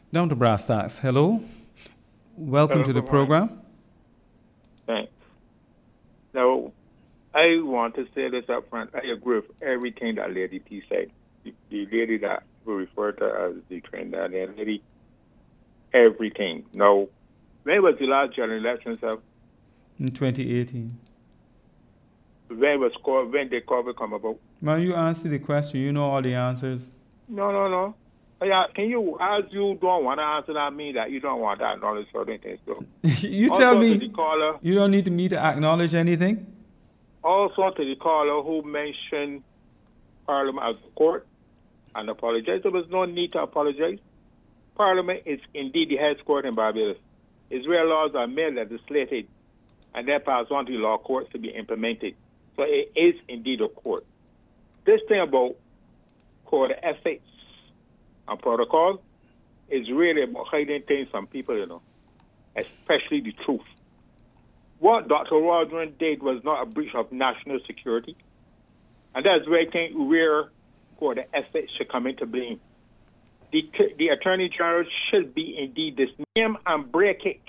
Down to brass tacks. Hello. Welcome Hello, to the good morning. program. Thanks. Now, I want to say this up front. I agree with everything that Lady P said. The lady that we refer to as the Trinidadian lady, everything. Now, when was the last general election, sir? In 2018. When did COVID come about? Well, you answer the question. You know all the answers. No. Yeah, can you, as you don't want to answer that, mean that you don't want to acknowledge certain things, so. You Also tell to me. the caller, You don't need me to acknowledge anything. also to the caller who mentioned Parliament as a court and apologized. There was no need to apologize. Parliament is indeed the highest court in Barbados. Israel laws are made legislated and then passed on to the law courts to be implemented. So it is indeed a court. This thing about code of ethics and protocol is really about hiding things from people, especially the truth. What Dr. Waldron did was not a breach of national security. And that's where I think where code of ethics should come into being. The Attorney General should be indeed this name and break it.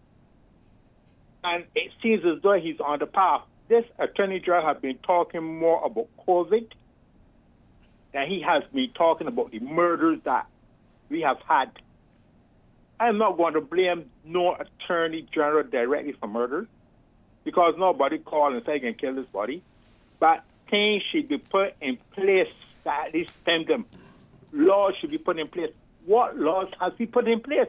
And it seems as though he's on the path. This Attorney General has been talking more about COVID than he has been talking about the murders that we have had. I'm not going to blame no Attorney General directly for murder because nobody called and said he can kill this body. But things should be put in place that at least stem them. Laws should be put in place. What laws has he put in place?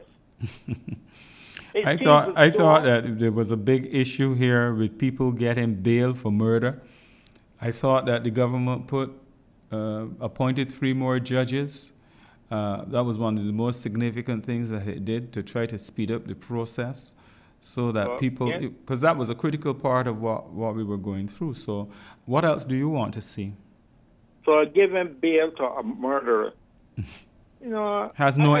I thought that there was a big issue here with people getting bail for murder. I thought that the government appointed 3 more judges. That was one of the most significant things that it did to try to speed up the process so that because that was a critical part of what we were going through. So what else do you want to see? So giving bail to a murderer, has no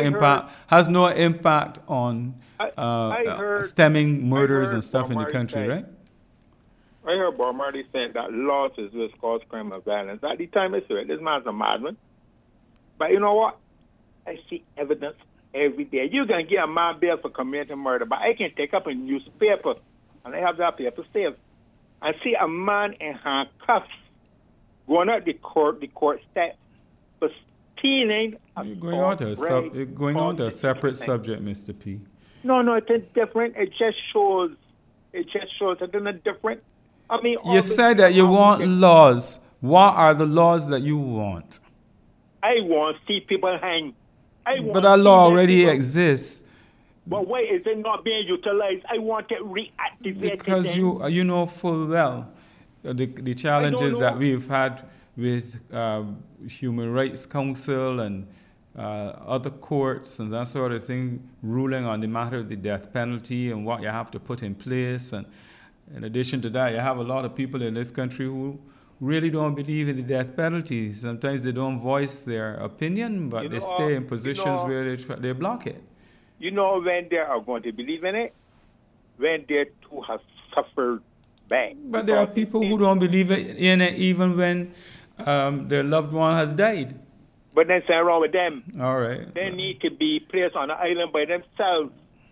impact on stemming murders and stuff in the country, right? I heard Bob Marley saying that laws is what cause crime and violence. At the time, I said, this man's a madman. But you know what? I see evidence every day. You can get a man bail for committing murder, but I can take up a newspaper, and I have that paper saved, and see a man in handcuffs going out the court steps for stealing. You're going on to a separate subject, Mr. P. No, it is different. It just shows it isn't different. I mean, you said that you want laws. What are the laws that you want? I want to see people hang. But that law already exists. But why is it not being utilized? I want it reactivated. Because you know full well the challenges that we've had with Human Rights Council and other courts and that sort of thing ruling on the matter of the death penalty and what you have to put in place. And in addition to that, you have a lot of people in this country who really don't believe in the death penalty. Sometimes they don't voice their opinion, but they stay in positions where they block it. You know when they are going to believe in it? When they too have suffered bad. But there are people who don't believe in it even when their loved one has died. But there's something wrong with them. All right. They need to be placed on an island by themselves.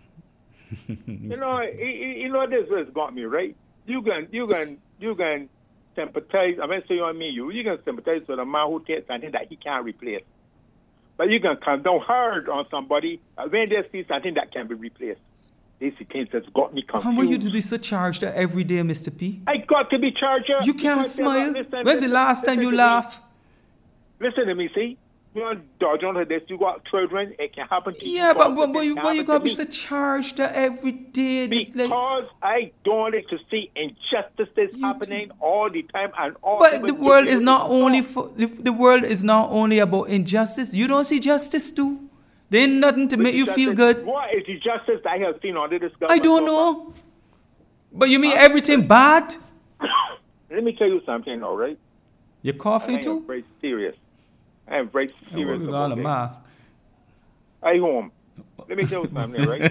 you know this has got me, right? You can sympathize. I mean, say you and me, you can sympathize with a man who takes something that he can't replace. But you can come down hard on somebody when they see something that can be replaced. These things has got me confused. How are you to be so charged every day, Mr. P? I got to be charged. You can't smile. When's the last time you laugh? Listen to me, see? You know, this, you got children, it can happen to you. Yeah, but you got to be so charged every day. Because I don't like to see injustices happening all the time and all. But the world is not only the world is not only about injustice. You don't see justice too. There ain't nothing to make you feel good. What is the justice that I have seen under this government? I don't know. But you mean everything bad? Let me tell you something, all right? You're coughing too? I'm very serious. I am very serious. We got a mask. I home. Let me tell you something, right?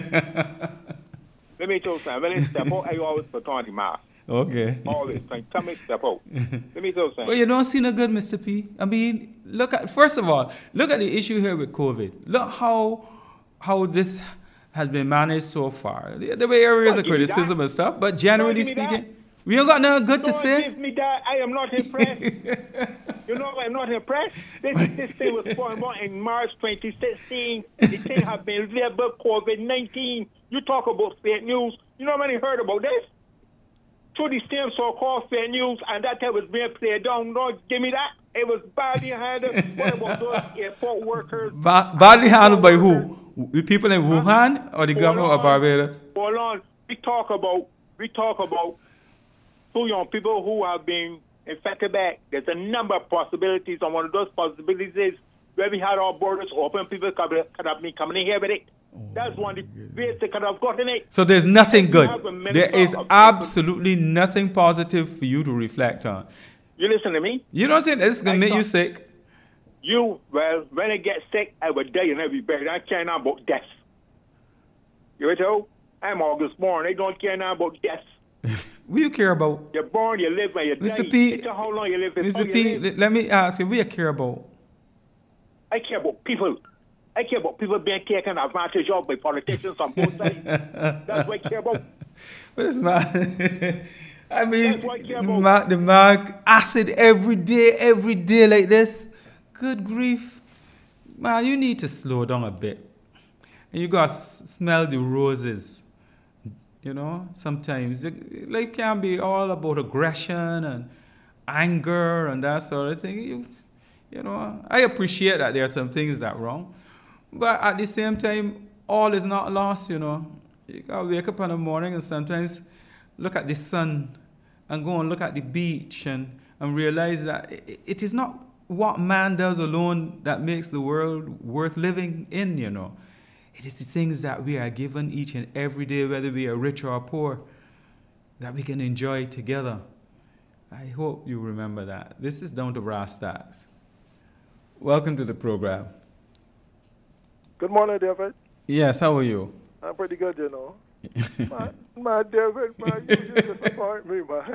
Let me tell you something. When I step out, I always put on the mask. Okay. Always. Tell me step out. Let me tell you something. But you don't see no good, Mr. P. I mean, first of all, look at the issue here with COVID. Look how how this has been managed so far. There were areas of criticism and stuff, but generally speaking, we don't got nothing good to say. Don't give me that. I am not impressed. You know, I'm not impressed. This thing was formed in March 2016. The thing has been labeled COVID-19. You talk about fake news. You know how many heard about this? To the same so-called fake news, and that was being played down. Don't give me that. It was badly handled. What about those airport workers? Badly handled by who? The people in Wuhan or the government of Barbados? Hold on. We talk about 2 young people who have been infected back. There's a number of possibilities, and one of those possibilities is where we had our borders open, people could have been coming in here with it. That's one of the ways they could have gotten it. So there's nothing good. There is absolutely nothing positive for you to reflect on. You listen to me? You don't think this is going to make you sick? Well, when I get sick, I will die and I will be buried. I care now about death. You know what? I'm August born. I don't care now about death. What do you care about? You're born, you live, and you die. Mr. P, how long you live. Mr. P, let me ask you, what do you care about? I care about people. I care about people being taken advantage of by politicians on both sides. That's what I care about. But it's man. I mean, the man acid every day like this. Good grief. Man, you need to slow down a bit. And you got to smell the roses. You know, sometimes life can be all about aggression and anger and that sort of thing. You know, I appreciate that there are some things that are wrong. But at the same time, all is not lost, you know. You got to wake up in the morning and sometimes look at the sun and go and look at the beach and realize that it is not what man does alone that makes the world worth living in, you know. It is the things that we are given each and every day, whether we are rich or poor, that we can enjoy together. I hope you remember that. This is Down to Brass Tacks. Welcome to the program. Good morning, David. Yes, how are you? I'm pretty good, you know. my David, man, you disappoint me, man.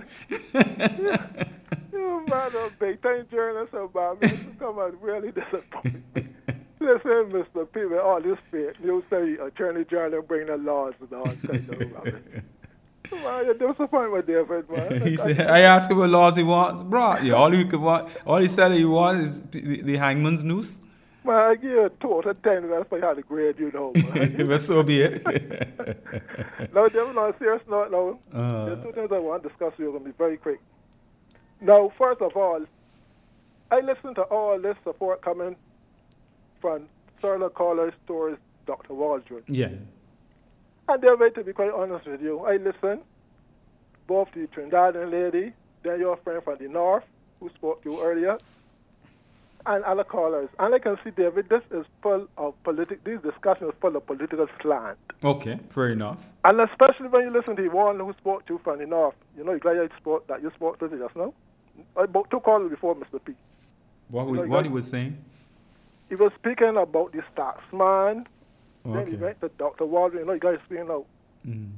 You man, a big-time journalist about me. You come and really disappoint me. Listen, Mr. P, with all this fake news, say Attorney General bring the laws and all kinds of rubbish. Man, you disappoint me, David, man. He said, I asked him what laws he wants brought. Yeah, all he said he wants is the hangman's noose. Man, I give you a 2 out of 10. That's why I had a grade, you know, man. But so be it. Now, David, on a serious note, now, there's 2 things I want to discuss with you. I'm going to be very quick. Now, first of all, I listened to all this support coming from Sir College Stories, Dr. Waldron. Yeah. And David, to be quite honest with you, I listened both to the Trinidadian lady, then your friend from the north, who spoke to you earlier, and other callers. And I can see, David, this is full of this discussion is full of political slant. Okay, fair enough. And especially when you listen to the one who spoke to you from the north. You know, you spoke to just now? About 2 callers before, Mr. P. What he was saying? He was speaking about the Stacksman. Okay. Then he went to Dr. Waldron. You know, you guys speaking out. Mm.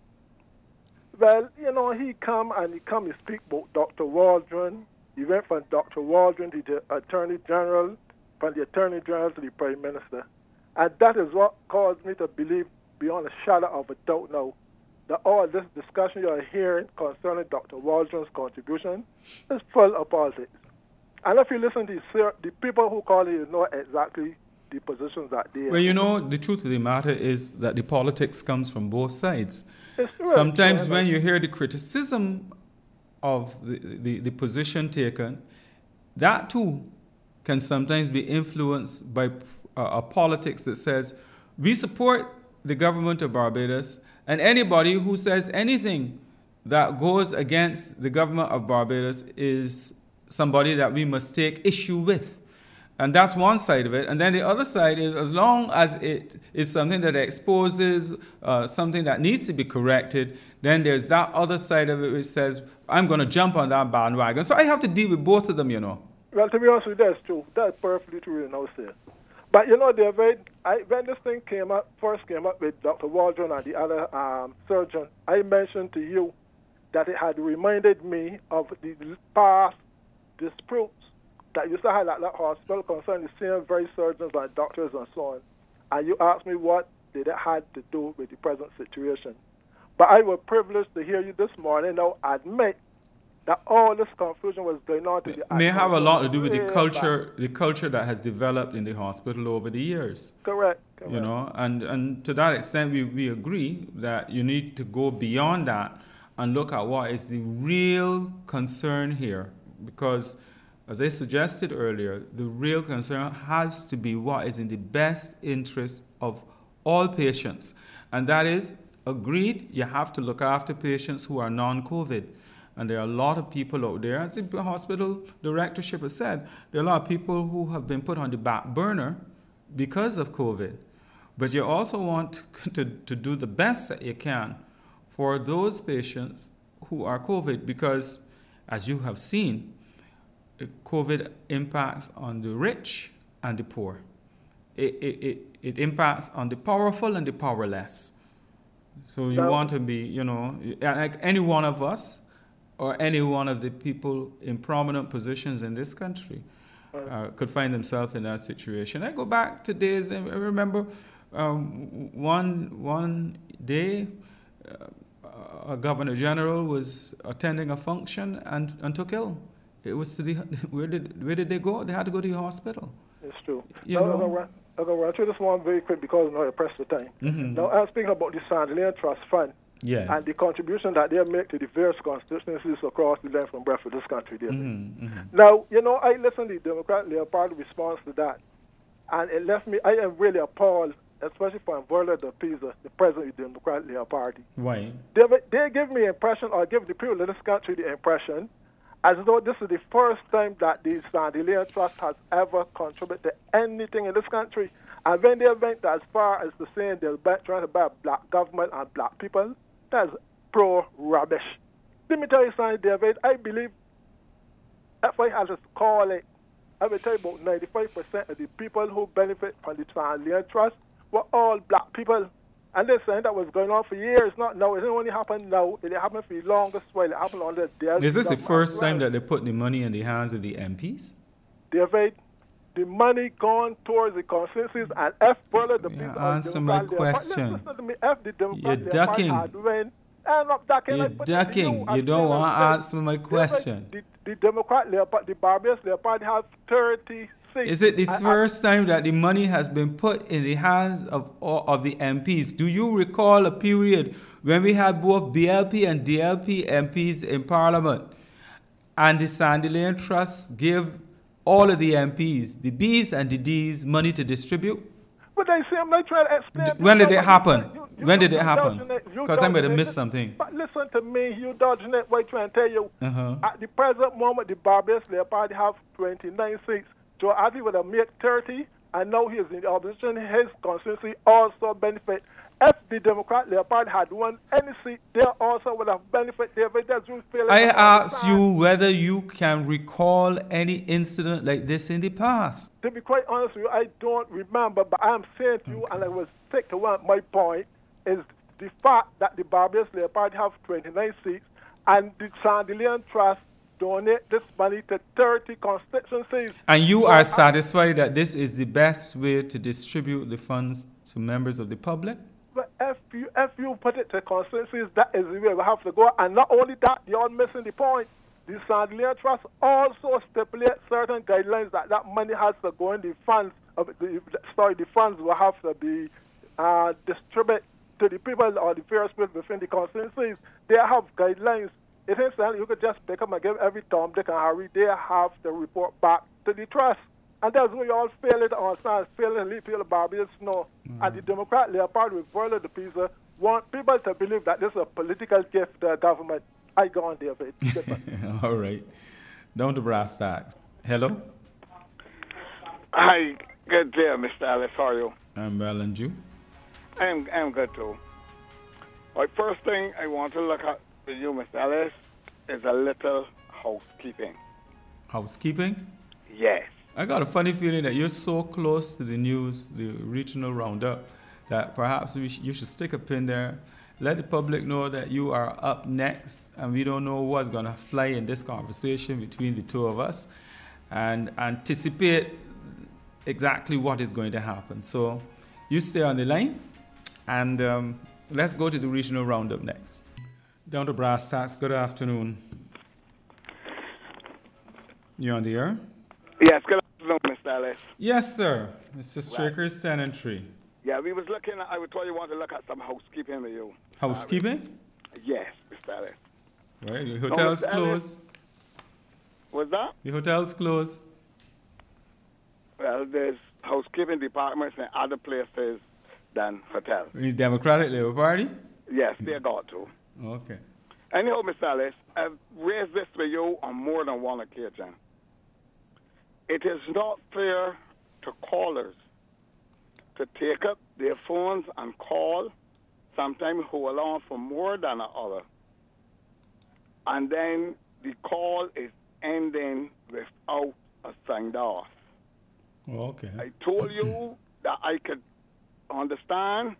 Well, you know, he speak about Dr. Waldron. He went from Dr. Waldron to the Attorney General, from the Attorney General to the Prime Minister. And that is what caused me to believe, beyond a shadow of a doubt now, that all this discussion you are hearing concerning Dr. Waldron's contribution is full of politics. And if you listen to the people who call it, you know exactly the positions that they are. Well, you know, the truth of the matter is that the politics comes from both sides. Right. Sometimes when you hear the criticism of the position taken, that too can sometimes be influenced by a politics that says, we support the government of Barbados, and anybody who says anything that goes against the government of Barbados is somebody that we must take issue with. And that's one side of it. And then the other side is, as long as it is something that exposes something that needs to be corrected, then there's that other side of it which says, I'm going to jump on that bandwagon. So I have to deal with both of them, you know. Well, to be honest with you, that's true. That's perfectly true, you know, sir. But, you know, David, when this thing first came up with Dr. Waldron and the other surgeon, I mentioned to you that it had reminded me of the past disputes that used to have at that hospital concerning the same very surgeons and doctors and so on. and you asked me what did it had to do with the present situation. But I was privileged to hear you this morning now admit that all this confusion was going on to the may have a lot to do with the culture that has developed in the hospital over the years. Correct. You know, and to that extent, we agree that you need to go beyond that and look at what is the real concern here. Because, as I suggested earlier, the real concern has to be what is in the best interest of all patients. And that is, agreed, you have to look after patients who are non-COVID. And there are a lot of people out there, as the hospital directorship has said, there are a lot of people who have been put on the back burner because of COVID. But you also want to do the best that you can for those patients who are COVID, because, as you have seen, COVID impacts on the rich and the poor. It impacts on the powerful and the powerless. So you want to be, you know, like any one of us or any one of the people in prominent positions in this country could find themselves in that situation. I go back to days, I remember one day a governor general was attending a function and took ill. It was to the, where did they go? They had to go to the hospital. It's true. I'll go run through this one very quick because now I press the time. Mm-hmm. Now, I'm speaking about the Sandalian Trust Fund. Yes. And the contribution that they make to the various constituencies across the length and breadth of this country. Mm-hmm. Mm-hmm. Now, you know, I listened to the Democrat Labour Party response to that, and it left me, I am really appalled, especially from Verla de Pisa, the president of the Democrat Labour Party. Why? They give me impression, or give the people of this country the impression, as though this is the first time that the Sandalian Trust has ever contributed to anything in this country. And when they went as far as to saying they'll be trying to buy black government and black people, that's pro-rubbish. Let me tell you something, David. I believe, if I had to call it, I will tell you about 95% of the people who benefit from the Sandalian Trust were all black people. And this thing that was going on for years, not now. It didn't only happen now. It happened for the longest while. It happened on the day. Is this the first time that they put the money in the hands of the MPs? David, the money gone towards the consensus, and if further the people answer my question. Listen to me. If the You're ducking. I'm not ducking. You're ducking. You don't want to answer my question. The Democrat Leopard, the Barbados Leopard have 30 seats. Is it the first time that the money has been put in the hands of the MPs? Do you recall a period when we had both BLP and DLP MPs in Parliament, and the Sandalian Trust gave all of the MPs, the Bs and the Ds, money to distribute? But I say I'm not trying to explain. When did it happen? When did it happen? Because I'm going to miss something. But listen to me, you dodging it. What I'm trying to tell you. At the present moment, the Barbados Labour Party have 29 seats. Joe Addy would have made 30, and now he is in the opposition. His constituency also benefit. If the Democrat Labour Party had won any seat, they also would have benefited. I asked you whether you can recall any incident like this in the past. To be quite honest with you, I don't remember, but I am saying to you, and I will stick to my point, is the fact that the Barbados Labour Party have 29 seats, and the Sandalian Trust donate this money to 30 constituencies. And you are satisfied that this is the best way to distribute the funds to members of the public? But if you put it to constituencies, that is the way we have to go. And not only that, you're missing the point. The Sandalian Trust also stipulate certain guidelines that money has to go in the funds. The funds will have to be distributed to the people or the various people within the constituencies. They have guidelines. It isn't that you could just pick up and give every Tom, Dick, and Harry. They have to report back to the trust. And that's where you all fail it on science, fail and leave people Barbados know. And the Democrat Labour Party with Verla de Pisa want people to believe that this is a political gift to the government. I go on, David. All right. Down to brass tacks. Hello? Hi, good day, Mr. Ellis. How are you? I'm well, and you? I'm good too. Right, first thing I want to look at with you, Mr. Ellis, is a little housekeeping. Housekeeping? Yes. I got a funny feeling that you're so close to the news, the regional roundup, that perhaps you should stick a pin there. Let the public know that you are up next, and we don't know what's going to fly in this conversation between the two of us, and anticipate exactly what is going to happen. So You stay on the line, and let's go to the regional roundup next. Down to brass tacks. Good afternoon. You on the air? Yes, good afternoon, Mr. Ellis. Yes, sir. Mr. Straker's tenantry. Yeah, we was looking at, I would tell you want to look at some housekeeping with you. Housekeeping? Yes, Mr. Ellis. Right, the hotel's closed. What's that? The hotel's closed. Well, there's housekeeping departments in other places than hotels. The Democratic Labour Party? Yes, they got to. Okay. Anyhow, Mr. Ellis, I've raised this with you on more than one occasion. It is not fair to callers to take up their phones and call, sometimes hold on for more than an hour, and then the call is ending without a signed off. Okay. I told you that I could understand,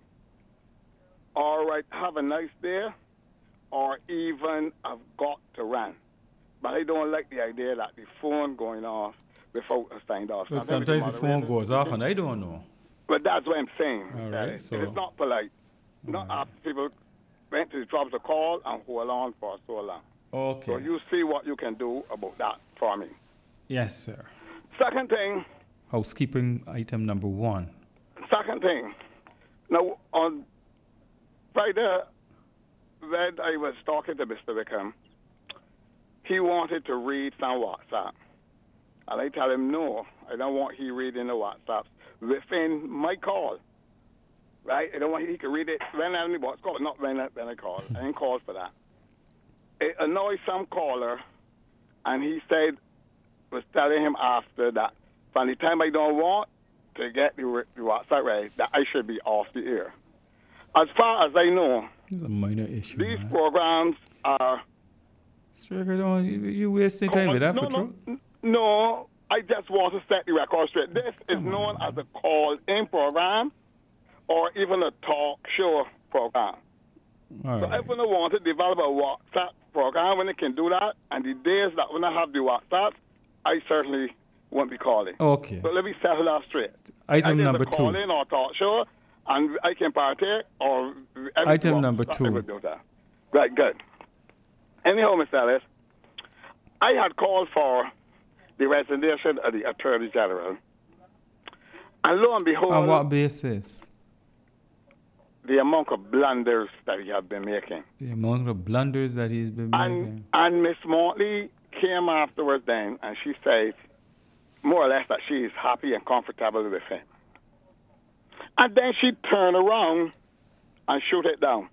all right, have a nice day, or even I've got to run. But I don't like the idea that the phone going off without a signed off. But sometimes the phone goes off and I don't know. But that's what I'm saying. All right, so it's not polite. Not after people went to the jobs to call and hold on for so long. Okay. So you see what you can do about that for me. Yes, sir. Second thing. Housekeeping item number 1. Second thing. Now, on Friday, when I was talking to Mr. Wickham, he wanted to read some WhatsApp. And I tell him, no, I don't want he reading the WhatsApp within my call. Right? I don't want he can read it when I call, not when I call. I ain't called for that. It annoyed some caller, and he said, was telling him after that, from the time I don't want to get the WhatsApp right, that I should be off the air. As far as I know, it's a minor issue. These programs are... Straker, you wasting time with that for truth? No, I just want to set the record straight. This is known as a call-in program or even a talk show program. All so right. if we want to develop a WhatsApp program when it can do that, and the days that when I have the WhatsApp, I certainly won't be calling. Okay. So let me settle that straight. Item number 2. Call-in or talk show, and I can partake, or... Item number 2. Right, good. Anyhow, Mr. Ellis, I had called for the resignation of the Attorney General. And lo and behold... On what basis? The amount of blunders that he has been making. The amount of blunders that he's been making. And Miss Mortley came afterwards then, and she said, more or less, that she is happy and comfortable with him. And then she turned around and shoot it down.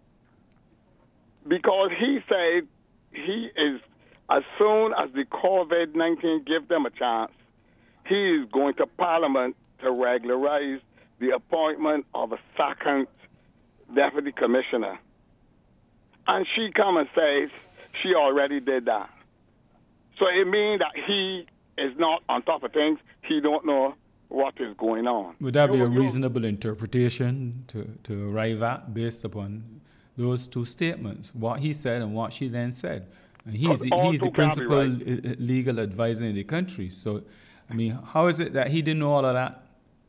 Because he said he is, as soon as the COVID-19 gives them a chance, he is going to Parliament to regularize the appointment of a second deputy commissioner. And she come and says she already did that. So it means that he is not on top of things. He don't know what is going on. Would that be a reasonable interpretation to arrive at based upon those two statements, what he said and what she then said? And he's the principal legal advisor in the country. So, I mean, how is it that he didn't know all of that?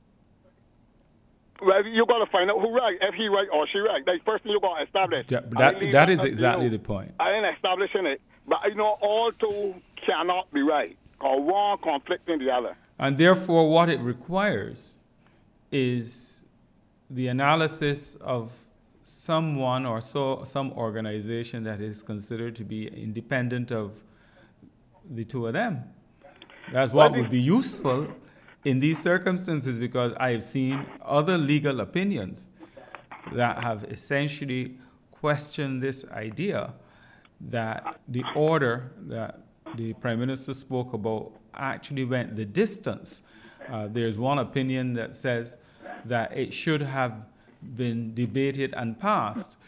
Well, you got to find out who right, if he right or she right. That's the first thing you got to establish. That is exactly the point. I ain't establishing it, but I know all two cannot be right, or one conflicting the other. And therefore, what it requires is the analysis of someone or some organization that is considered to be independent of the two of them. That's what would be useful in these circumstances, because I've seen other legal opinions that have essentially questioned this idea that the order that the Prime Minister spoke about actually went the distance. There's one opinion that says that it should have been debated and passed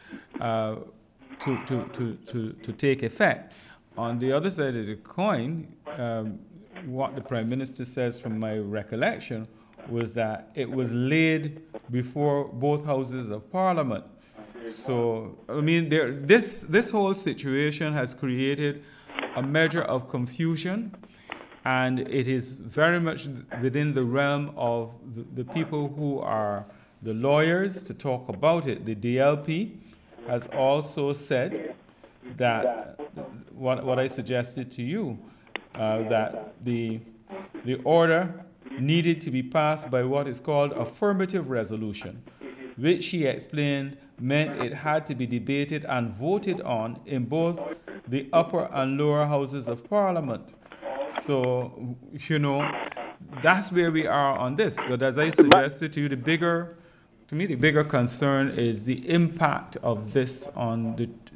to take effect. On the other side of the coin, what the Prime Minister says, from my recollection, was that it was laid before both houses of Parliament. So, I mean, this whole situation has created a measure of confusion, and it is very much within the realm of the people who are the lawyers to talk about it. The DLP has also said that what I suggested to you, that the order needed to be passed by what is called affirmative resolution, which he explained meant it had to be debated and voted on in both the upper and lower houses of Parliament. So, that's where we are on this. But as I suggested to you, the bigger concern is the impact of this on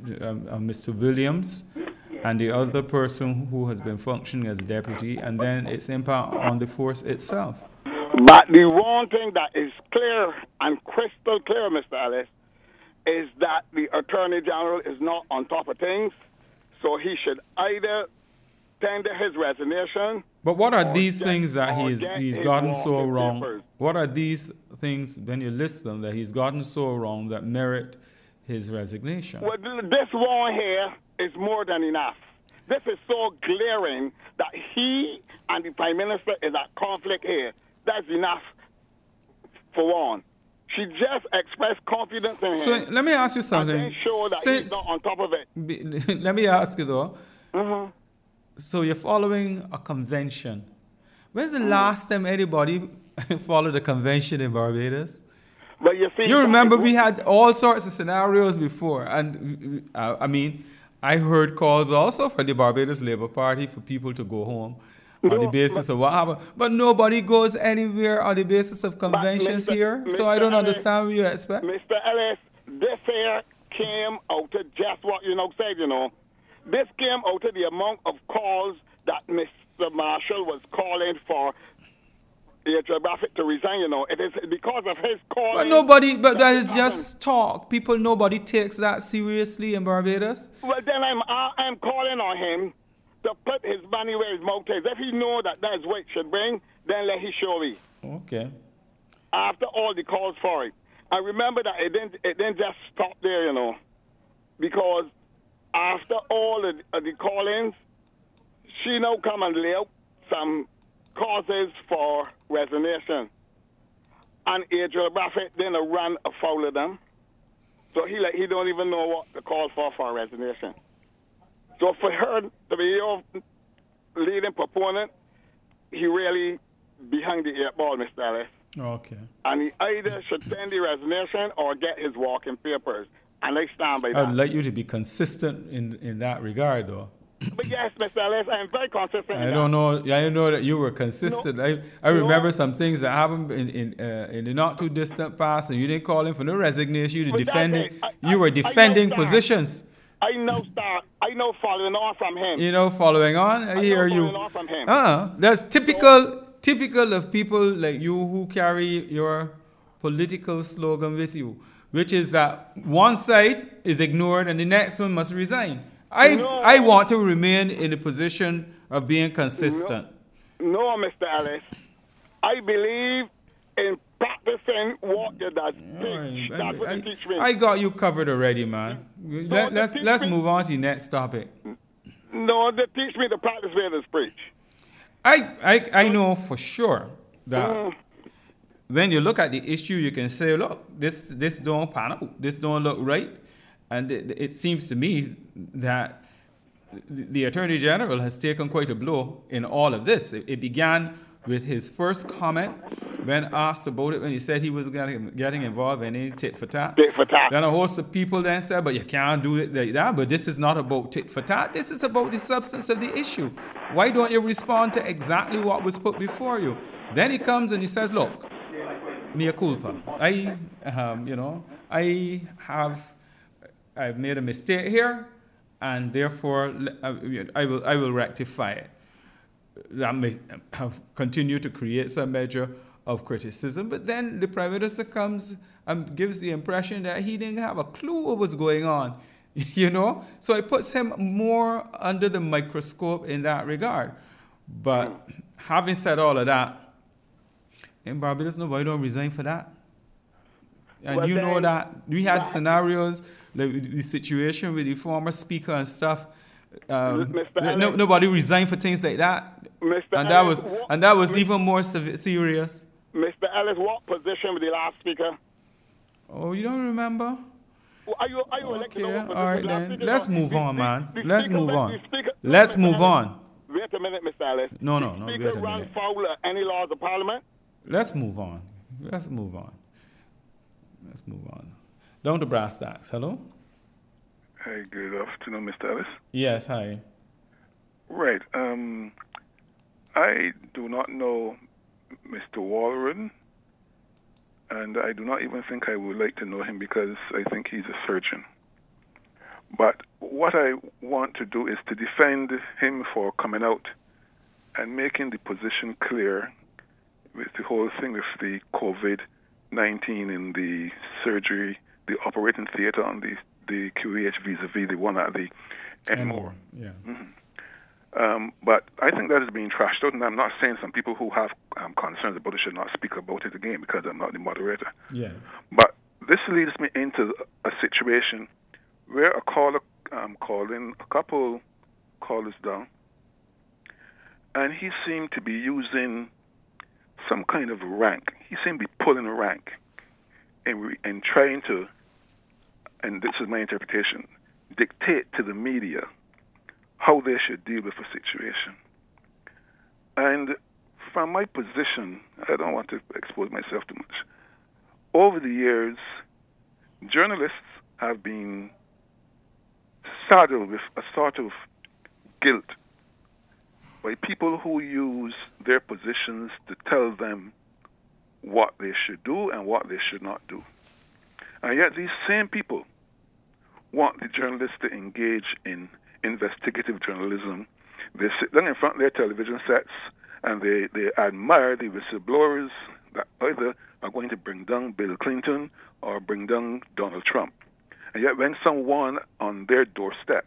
Mr. Williams and the other person who has been functioning as deputy, and then its impact on the force itself. But the one thing that is clear and crystal clear, Mr. Ellis, is that the Attorney General is not on top of things, so he should either tender his resignation. But what are these things that he's gotten so wrong? Papers. What are these things, when you list them, that he's gotten so wrong that merit his resignation? Well, this one here is more than enough. This is so glaring that he and the Prime Minister is at conflict here. That's enough for one. She just expressed confidence in him. So let me ask you something. And sure that he's not on top of it. Let me ask you though. Mm-hmm. So you're following a convention. When's the last time anybody followed a convention in Barbados? But you see, you remember we had all sorts of scenarios before, and I heard calls also from the Barbados Labour Party for people to go home on the basis of what happened. But nobody goes anywhere on the basis of conventions here. So I don't understand what you expect. Mr. Ellis, this here came out of just what said, This came out of the amount of calls that Mr. Marshall was calling for Adriel Brafitt to resign, It is because of his calling. But that is just talk. Nobody takes that seriously in Barbados. Well, then I'm calling on him to put his money where his mouth is. If he know that is what it should bring, then let he show me. Okay. After all the calls for it. I remember that it didn't just stop there, because after all the call-ins, she now come and lay out some causes for resignation. And Adriel Brafitt then run afoul of them. So he don't even know what to call for resignation. So for her to be your leading proponent, he really behind the eight ball, Mr. Ellis. Okay. And he either should send the resignation or get his walking papers. And they stand by that. I'd like you to be consistent in that regard, though. But yes, Mr. Ellis, I'm very consistent. I don't know that you were consistent. No, I remember some things that happened in the not too distant past, and you didn't call him for no resignation. You were defending positions. I know following on from him. Following on. I hear you. Following on from him. That's typical of people like you who carry your political slogan with you, which is that one side is ignored and the next one must resign. I want to remain in the position of being consistent. No, Mr. Ellis. I believe in practicing what you teach. That's what you teach me. I got you covered already, man. Let's move on to the next topic. No, they teach me to practice where they preach. I know for sure that when you look at the issue, you can say, look, this don't pan out. This don't look right. And it seems to me that the Attorney General has taken quite a blow in all of this. It began with his first comment when asked about it, when he said he was getting involved in any tit for tat. Tit for tat. Then a host of people then said, but you can't do it like that. But this is not about tit for tat. This is about the substance of the issue. Why don't you respond to exactly what was put before you? Then he comes and he says, look, mea culpa. I've made a mistake here, and therefore I will rectify it. That may have continued to create some measure of criticism, but then the Prime Minister comes and gives the impression that he didn't have a clue what was going on, So it puts him more under the microscope in that regard. But having said all of that, in Barbados, nobody don't resign for that. And well, know that we had scenarios, the situation with the former speaker and stuff. Nobody resigned for things like that. And that was even more serious. Mr. Ellis, what position was the last speaker? Oh, you don't remember? Are you elected? Okay, Our all right position last then. week, Let's move on, man. Let's move the on. speaker, Let's Mr. move Ellis. on. Wait a minute, Mr. Ellis. No, The wait speaker a ran minute. foul of any laws of Parliament. Let's move on. Let's move on. Let's move on. Down to brass tacks. Hello? Hey, good afternoon, Mr. Ellis. Yes, hi. Right. I do not know Mr. Walron, and I do not even think I would like to know him because I think he's a surgeon. But what I want to do is to defend him for coming out and making the position clear with the whole thing with the COVID-19 in the surgery, the operating theater on the QEH vis-a-vis the one at the Enmore. Yeah. Mm-hmm. But I think that is being trashed out, and I'm not saying some people who have concerns about it should not speak about it again because I'm not the moderator. Yeah. But this leads me into a situation where a caller calling a couple callers down, and he seemed to be using some kind of rank. He seemed to be pulling a rank and trying to, and this is my interpretation, dictate to the media how they should deal with a situation. And from my position, I don't want to expose myself too much. Over the years, journalists have been saddled with a sort of guilt by people who use their positions to tell them what they should do and what they should not do. And yet these same people want the journalists to engage in investigative journalism. They sit down in front of their television sets and they admire the whistleblowers that either are going to bring down Bill Clinton or bring down Donald Trump. And yet when someone on their doorstep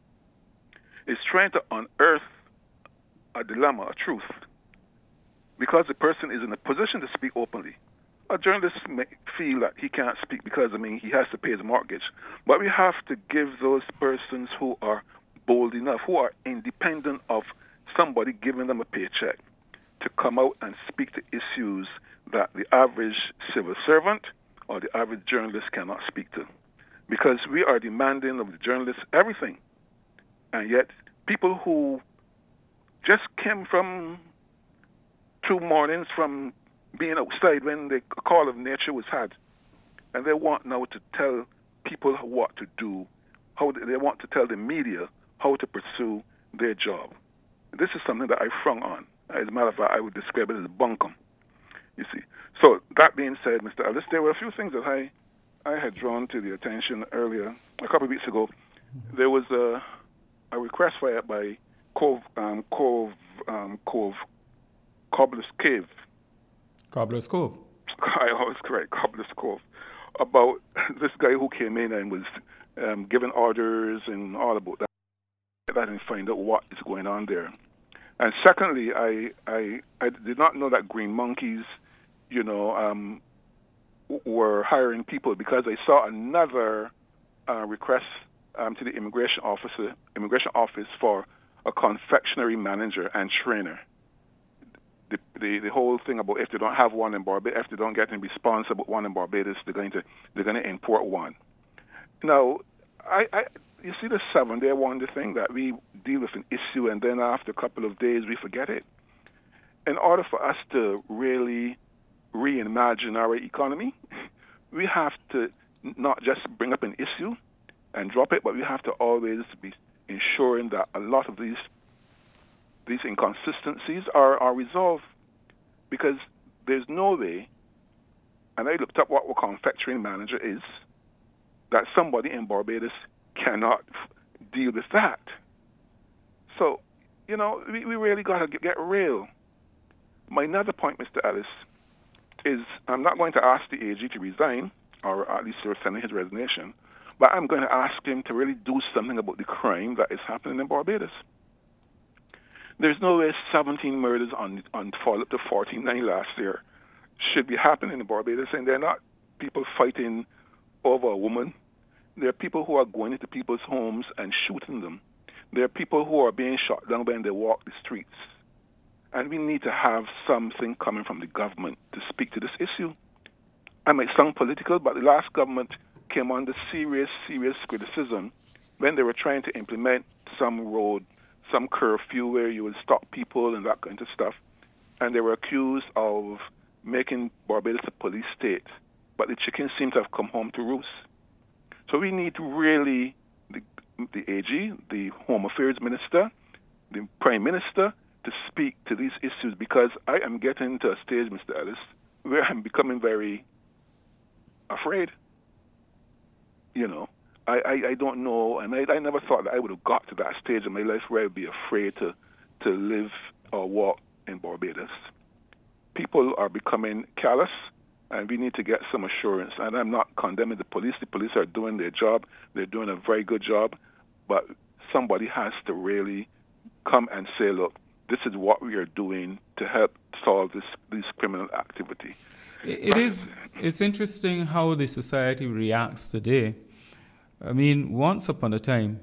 is trying to unearth a dilemma, a truth, because the person is in a position to speak openly, a journalist may feel that he can't speak because, he has to pay his mortgage. But we have to give those persons who are bold enough, who are independent of somebody giving them a paycheck, to come out and speak to issues that the average civil servant or the average journalist cannot speak to. Because we are demanding of the journalists everything. And yet, people who just came from 2 mornings from being outside when the call of nature was had, and they want now to tell people what to do, how they want to tell the media how to pursue their job. This is something that I frown on. As a matter of fact, I would describe it as bunkum, you see. So that being said, Mr. Ellis, there were a few things that I had drawn to the attention earlier. A couple of weeks ago, there was a request by Cobbler's Cave. Cobbler's Cove. I always correct, Cobbler's Cove, about this guy who came in and was giving orders and all about that and find out what is going on there. And secondly, I did not know that Green Monkeys, were hiring people, because I saw another request to the immigration office for a confectionery manager and trainer. The whole thing about if they don't have one in Barbados, if they don't get any response about one in Barbados, they're going to import one. Now, you see the 7-day wonder thing that we deal with an issue and then after a couple of days we forget it. In order for us to really reimagine our economy, we have to not just bring up an issue and drop it, but we have to always be ensuring that a lot of these inconsistencies are resolved, because there's no way, and I looked up what a confectionery manager is, that somebody in Barbados cannot deal with that. So, we really got to get real. My another point, Mr. Ellis, is I'm not going to ask the AG to resign, or at least to send his resignation, but I'm going to ask him to really do something about the crime that is happening in Barbados. There's no way 17 murders on fall up to 49 last year should be happening in Barbados, and they're not people fighting over a woman. There are people who are going into people's homes and shooting them. There are people who are being shot down when they walk the streets. And we need to have something coming from the government to speak to this issue. I might sound political, but the last government came under serious criticism when they were trying to implement some curfew where you would stop people and that kind of stuff. And they were accused of making Barbados a police state. But the chickens seem to have come home to roost. So we need to really, the AG, the Home Affairs Minister, the Prime Minister, to speak to these issues, because I am getting to a stage, Mr. Ellis, where I'm becoming very afraid. I don't know, and I never thought that I would have got to that stage in my life where I would be afraid to live or walk in Barbados. People are becoming callous, and we need to get some assurance. And I'm not condemning the police. The police are doing their job. They're doing a very good job. But somebody has to really come and say, look, this is what we are doing to help solve this criminal activity. It's interesting how the society reacts today. I mean, once upon a time,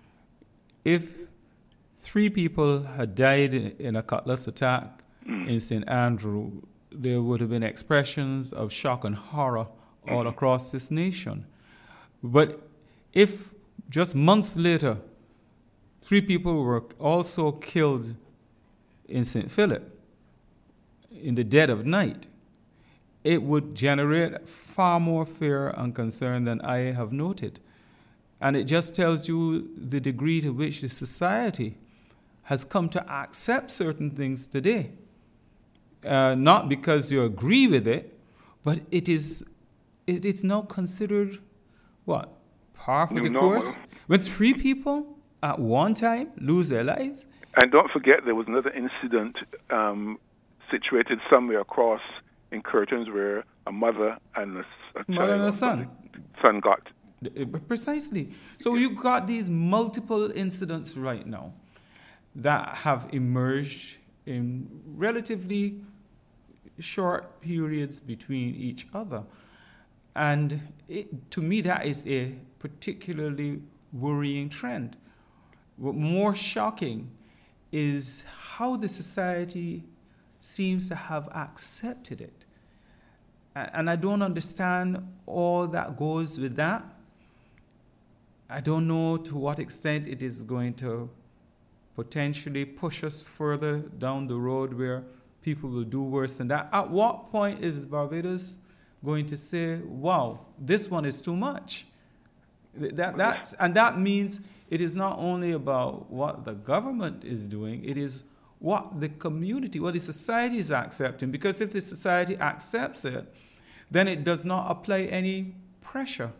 if 3 people had died in a cutlass attack in St. Andrew, there would have been expressions of shock and horror all across this nation. But if just months later, 3 people were also killed in St. Philip in the dead of night, it would generate far more fear and concern than I have noted. And it just tells you the degree to which the society has come to accept certain things today. Not because you agree with it, but it's now considered, what, par for the course? When 3 people at one time lose their lives? And don't forget, there was another incident situated somewhere across in Curtains where a mother and a son got. Precisely. So you've got these multiple incidents right now that have emerged in relatively short periods between each other. And to me, that is a particularly worrying trend. What more shocking is how the society seems to have accepted it. And I don't understand all that goes with that. I don't know to what extent it is going to potentially push us further down the road where people will do worse than that. At what point is Barbados going to say, wow, this one is too much? That means it is not only about what the government is doing, it is what the community, what the society is accepting. Because if the society accepts it, then it does not apply any pressure.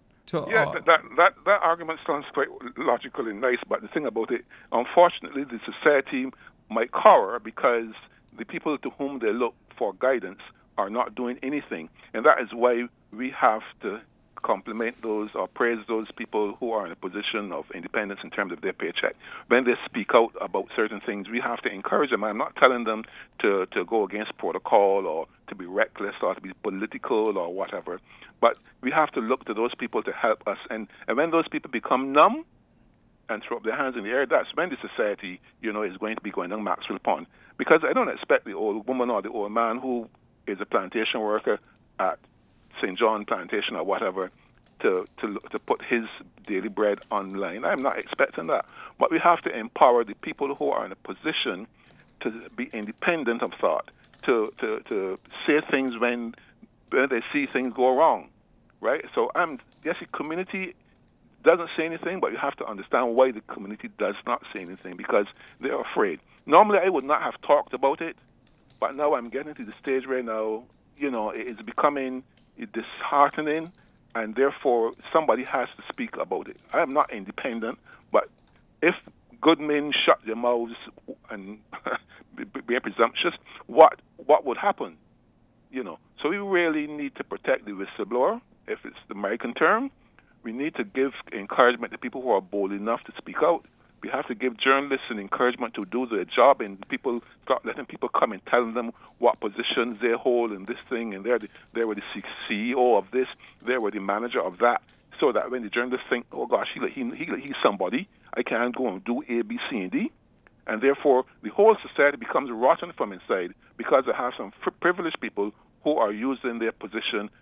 That argument sounds quite logical and nice, but the thing about it, unfortunately, the society might cower because the people to whom they look for guidance are not doing anything. And that is why we have to compliment those or praise those people who are in a position of independence in terms of their paycheck. When they speak out about certain things, we have to encourage them. I'm not telling them to go against protocol or to be reckless or to be political or whatever, but we have to look to those people to help us. And when those people become numb and throw up their hands in the air, that's when the society, is going to be going down Maxwell Pond. Because I don't expect the old woman or the old man who is a plantation worker at St. John Plantation or whatever to put his daily bread online. I'm not expecting that. But we have to empower the people who are in a position to be independent of thought, to say things when they see things go wrong, right? So yes, the community doesn't say anything, but you have to understand why the community does not say anything, because they're afraid. Normally, I would not have talked about it, but now I'm getting to the stage where now, it's becoming disheartening, and therefore somebody has to speak about it. I am not independent, but if good men shut their mouths and be presumptuous, what would happen? So we really need to protect the whistleblower. If it's the American term, we need to give encouragement to people who are bold enough to speak out. We have to give journalists an encouragement to do their job, and people start letting people come and telling them what positions they hold in this thing, and they were the CEO of this, they were the manager of that, so that when the journalists think, oh gosh, he's somebody, I can't go and do A, B, C, and D, and therefore the whole society becomes rotten from inside because they have some privileged people who are using their position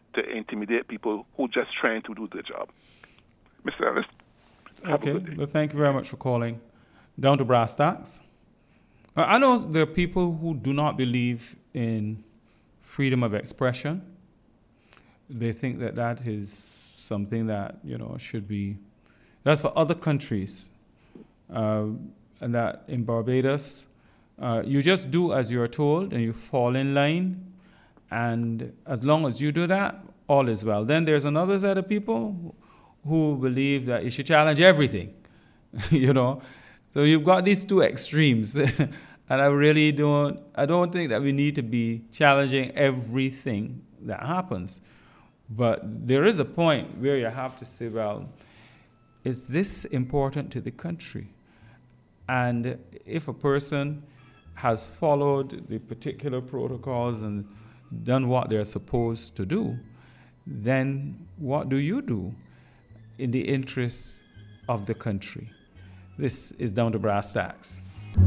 to intimidate people who just trying to do their job. Mr. Ellis. Okay, well, thank you very much for calling. Down to brass tacks. I know there are people who do not believe in freedom of expression. They think that that is something that, should be, that's for other countries. And that in Barbados, you just do as you're told and you fall in line. And as long as you do that, all is well. Then there's another set of people who believe that you should challenge everything, So you've got these two extremes. And I don't think that we need to be challenging everything that happens. But there is a point where you have to say, well, is this important to the country? And if a person has followed the particular protocols and done what they're supposed to do, then what do you do in the interests of the country? This is Down to Brass Tacks.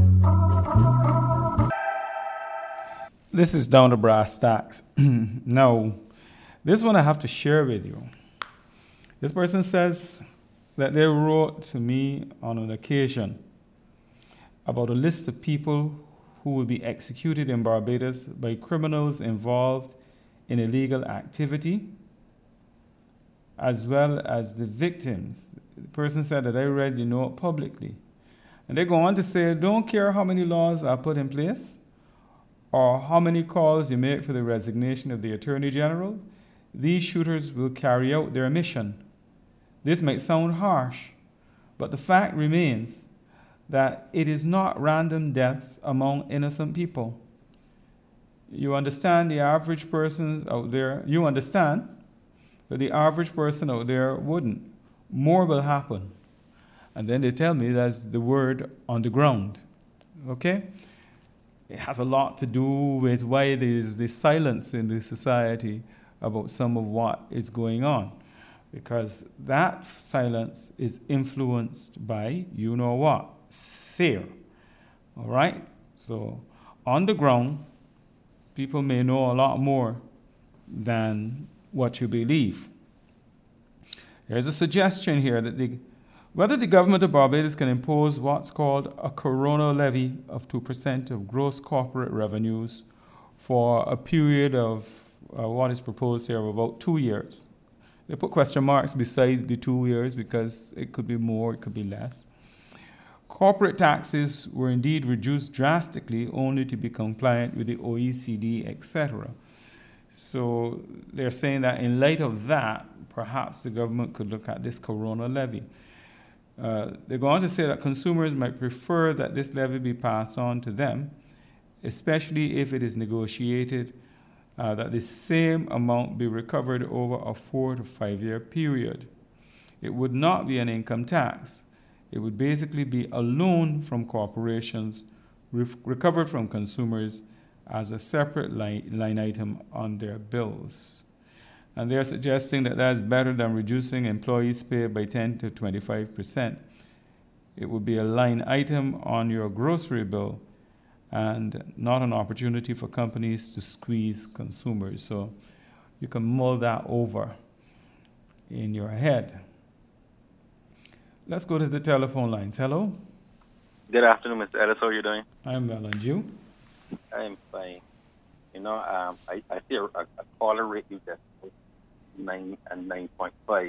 This is Down to Brass Tacks. Now, this one I have to share with you. This person says that they wrote to me on an occasion about a list of people who will be executed in Barbados by criminals involved in illegal activity, as well as the victims. The person said that I read the note publicly. And they go on to say, don't care how many laws are put in place or how many calls you make for the resignation of the Attorney General, these shooters will carry out their mission. This might sound harsh, but the fact remains that it is not random deaths among innocent people. You understand the average person out there, but the average person out there wouldn't. More will happen. And then they tell me that's the word on the ground. Okay? It has a lot to do with why there's this silence in the society about some of what is going on. Because that silence is influenced by, you know what? Fear. All right? So, on the ground, people may know a lot more than what you believe. There's a suggestion here that whether the government of Barbados can impose what's called a corona levy of 2% of gross corporate revenues for a period of what is proposed here of about 2 years. They put question marks beside the 2 years because it could be more, it could be less. Corporate taxes were indeed reduced drastically only to be compliant with the OECD, etc. So they're saying that in light of that, perhaps the government could look at this corona levy. They go on to say that consumers might prefer that this levy be passed on to them, especially if it is negotiated that the same amount be recovered over a 4 to 5 year period. It would not be an income tax. It would basically be a loan from corporations recovered from consumers as a separate line item on their bills. And they're suggesting that that's better than reducing employees' pay by 10 to 25%. It would be a line item on your grocery bill and not an opportunity for companies to squeeze consumers. So you can mull that over in your head. Let's go to the telephone lines. Hello? Good afternoon, Mr. Ellis. How are you doing? I'm well, and you? I'm fine. I see a caller rate you just 9 and 9.5.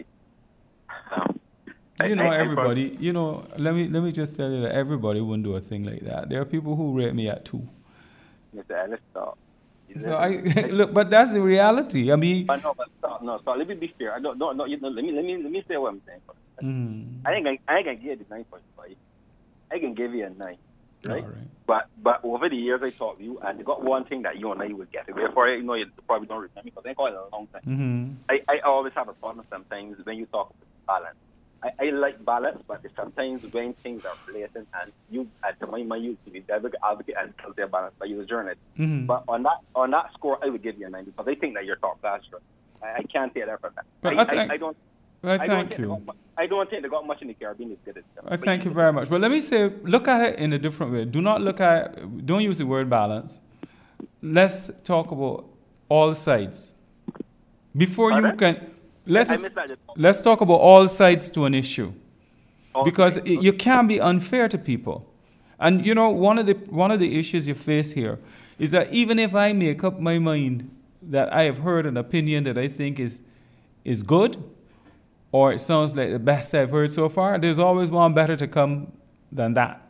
Everybody, let me just tell you that everybody wouldn't do a thing like that. There are people who rate me at 2. Mr. Ellis, stop. So look, but that's the reality. I mean, but stop. Let me be fair. Let me say what I'm saying. I ain't gonna give you the 9.5. I can give you a 9, right? But over the years I talked to you, and you got one thing that you and I would get away for it. You probably don't remember because I call it a long time. Mm-hmm. I always have a problem sometimes when you talk about balance. I like balance, but sometimes when things are blatant and you, at the moment, you to be devil advocate and tell their balance, but you're a journalist. Mm-hmm. But on that score, I would give you a 9 because I think that you're top class. I can't say that for that. I don't. I don't think they got much in the Caribbean as good as them. Thank you very much. But let me say, look at it in a different way. Don't use the word balance. Let's talk about all sides. Before you can, let's talk about all sides to an issue. Because you can't be unfair to people. And, you know, one of the issues you face here is that even if I make up my mind that I have heard an opinion that I think is good, or it sounds like the best I've heard so far, there's always one better to come than that.